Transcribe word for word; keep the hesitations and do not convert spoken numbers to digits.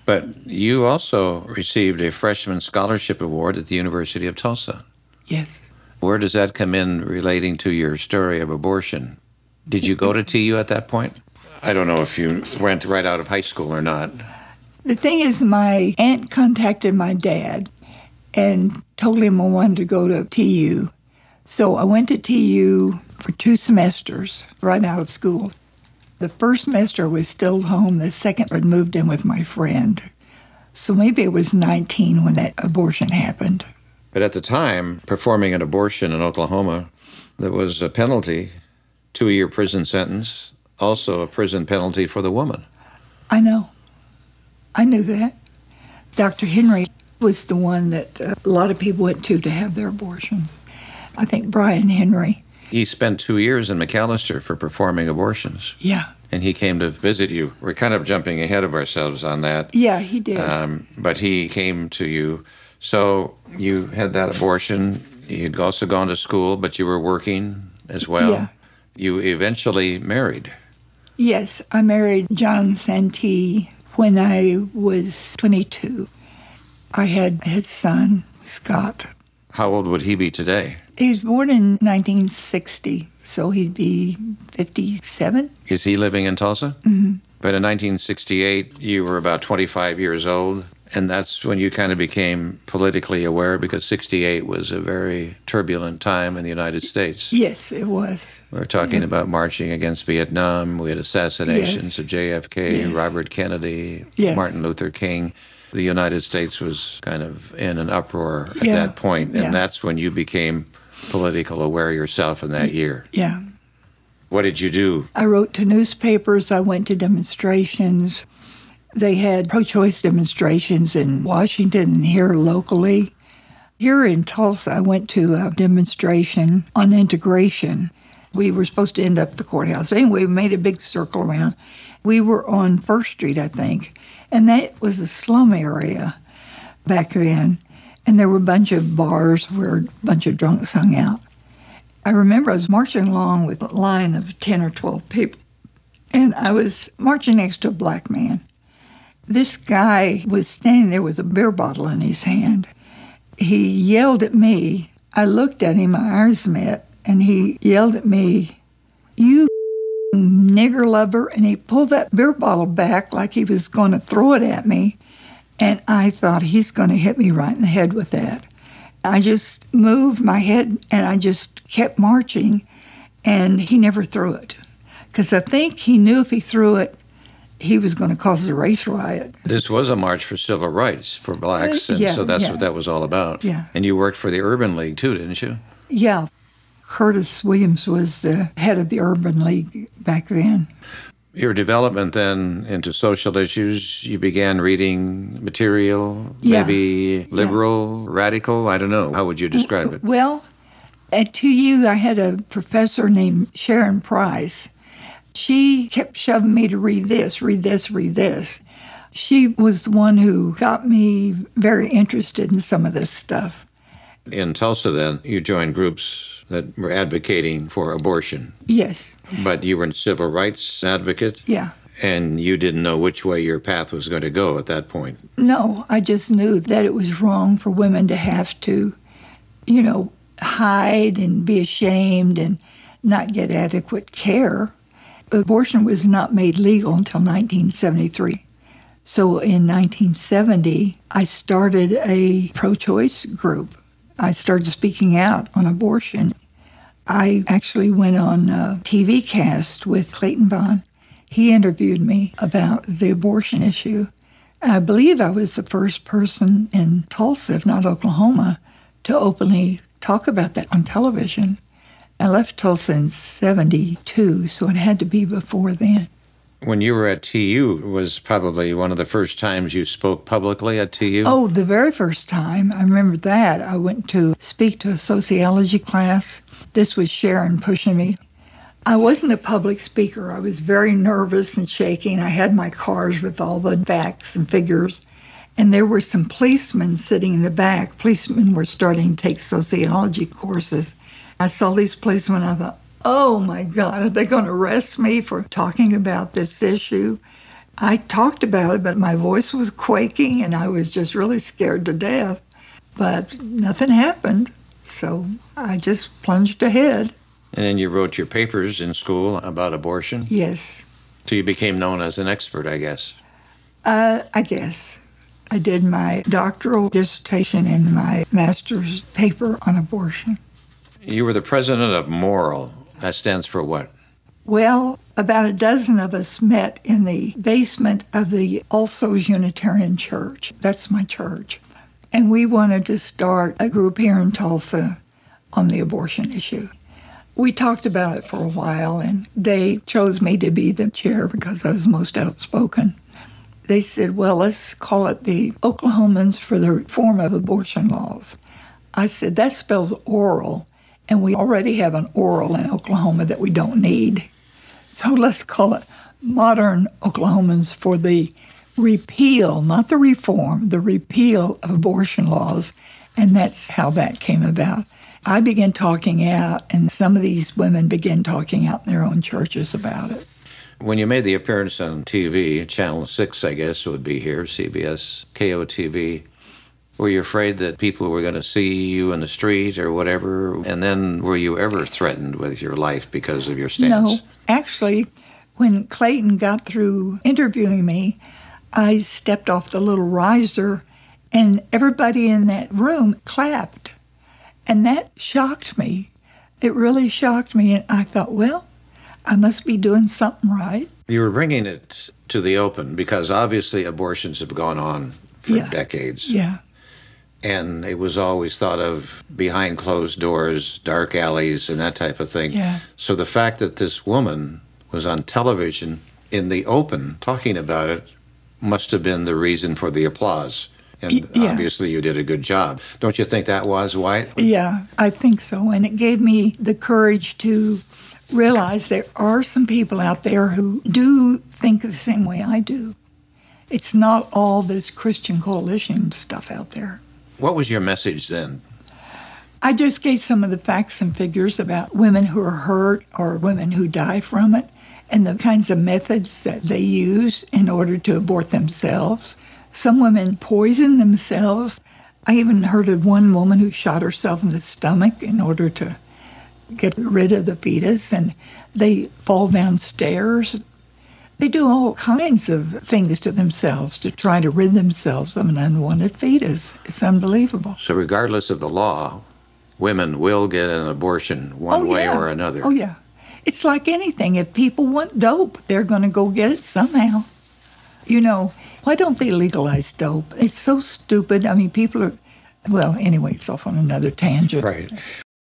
But you also received a freshman scholarship award at the University of Tulsa. Yes. Where does that come in relating to your story of abortion? Did you go to T U at that point? I don't know if you went right out of high school or not. The thing is, my aunt contacted my dad and told him I wanted to go to T U. So I went to T U for two semesters right out of school. The first semester I was still home. The second I moved in with my friend. So maybe I was nineteen when that abortion happened. But at the time, performing an abortion in Oklahoma, there was a penalty, two-year prison sentence, also a prison penalty for the woman. I know. I knew that. Doctor Henry was the one that uh, a lot of people went to to have their abortion. I think Brian Henry. He spent two years in McAllister for performing abortions. Yeah. And he came to visit you. We're kind of jumping ahead of ourselves on that. Yeah, he did. Um, but he came to you. So you had that abortion. You'd also gone to school, but you were working as well. Yeah. You eventually married. Yes, I married John Santee when I was twenty-two. I had his son, Scott. How old would he be today? He was born in nineteen sixty, so he'd be fifty-seven. Is he living in Tulsa? Mm-hmm. But in nineteen sixty-eight, you were about twenty-five years old, and that's when you kind of became politically aware, because sixty-eight was a very turbulent time in the United States. Yes, it was. We were talking yeah. about marching against Vietnam. We had assassinations yes. of J F K, yes. Robert Kennedy, yes. Martin Luther King. The United States was kind of in an uproar at yeah. that point, and yeah. that's when you became political aware yourself in that year. Yeah. What did you do? I wrote to newspapers. I went to demonstrations. They had pro-choice demonstrations in Washington and here locally. Here in Tulsa, I went to a demonstration on integration. We were supposed to end up at the courthouse. Anyway, we made a big circle around. We were on First Street, I think, and that was a slum area back then. And there were a bunch of bars where a bunch of drunks hung out. I remember I was marching along with a line of ten or twelve people, and I was marching next to a black man. This guy was standing there with a beer bottle in his hand. He yelled at me. I looked at him, my eyes met, and he yelled at me, "You nigger lover," and he pulled that beer bottle back like he was going to throw it at me, and I thought, he's going to hit me right in the head with that. I just moved my head, and I just kept marching, and he never threw it, because I think he knew if he threw it, he was going to cause a race riot. This was a march for civil rights for blacks, and yeah, so that's yeah. what that was all about. Yeah. And you worked for the Urban League, too, didn't you? Yeah. Curtis Williams was the head of the Urban League back then. Your development then into social issues, you began reading material, yeah. maybe liberal, yeah. radical, I don't know. How would you describe it? Well, at T U, I had a professor named Sharon Price. She kept shoving me to read this, read this, read this. She was the one who got me very interested in some of this stuff. In Tulsa, then, you joined groups that were advocating for abortion. Yes. But you were a civil rights advocate? Yeah. And you didn't know which way your path was going to go at that point? No, I just knew that it was wrong for women to have to, you know, hide and be ashamed and not get adequate care. Abortion was not made legal until nineteen seventy-three. So in nineteen seventy, I started a pro-choice group. I started speaking out on abortion. I actually went on a T V cast with Clayton Vaughn. He interviewed me about the abortion issue. I believe I was the first person in Tulsa, if not Oklahoma, to openly talk about that on television. I left Tulsa in seventy-two, so it had to be before then. When you were at T U, it was probably one of the first times you spoke publicly at T U? Oh, the very first time. I remember that. I went to speak to a sociology class. This was Sharon pushing me. I wasn't a public speaker. I was very nervous and shaking. I had my cards with all the facts and figures. And there were some policemen sitting in the back. Policemen were starting to take sociology courses. I saw these policemen, I thought, oh my God, are they going to arrest me for talking about this issue? I talked about it, but my voice was quaking and I was just really scared to death. But nothing happened, so I just plunged ahead. And then you wrote your papers in school about abortion? Yes. So you became known as an expert, I guess. Uh, I guess. I did my doctoral dissertation and my master's paper on abortion. You were the president of Moral. That stands for what? Well, about a dozen of us met in the basement of the Alsos Unitarian Church. That's my church. And we wanted to start a group here in Tulsa on the abortion issue. We talked about it for a while, and they chose me to be the chair because I was most outspoken. They said, well, let's call it the Oklahomans for the Reform of Abortion Laws. I said, that spells oral, and we already have an oral in Oklahoma that we don't need. So let's call it Modern Oklahomans for the repeal, not the reform, the repeal of abortion laws. And that's how that came about. I began talking out, and some of these women began talking out in their own churches about it. When you made the appearance on T V, Channel six, I guess, would be here, C B S, K O T V, were you afraid that people were going to see you in the street or whatever? And then were you ever threatened with your life because of your stance? No. Actually, when Clayton got through interviewing me, I stepped off the little riser, and everybody in that room clapped. And that shocked me. It really shocked me. And I thought, well, I must be doing something right. You were bringing it to the open because obviously abortions have gone on for yeah. decades. Yeah. And it was always thought of behind closed doors, dark alleys, and that type of thing. Yeah. So the fact that this woman was on television in the open talking about it must have been the reason for the applause. And yeah. obviously you did a good job. Don't you think that was, White? Yeah, I think so. And it gave me the courage to realize there are some people out there who do think the same way I do. It's not all this Christian Coalition stuff out there. What was your message then? I just gave some of the facts and figures about women who are hurt or women who die from it and the kinds of methods that they use in order to abort themselves. Some women poison themselves. I even heard of one woman who shot herself in the stomach in order to get rid of the fetus, and they fall downstairs. They do all kinds of things to themselves to try to rid themselves of an unwanted fetus. It's unbelievable. So regardless of the law, women will get an abortion one oh, way yeah. or another. Oh, yeah. It's like anything. If people want dope, they're going to go get it somehow. You know, why don't they legalize dope? It's so stupid. I mean, people are, well, anyway, it's off on another tangent. Right.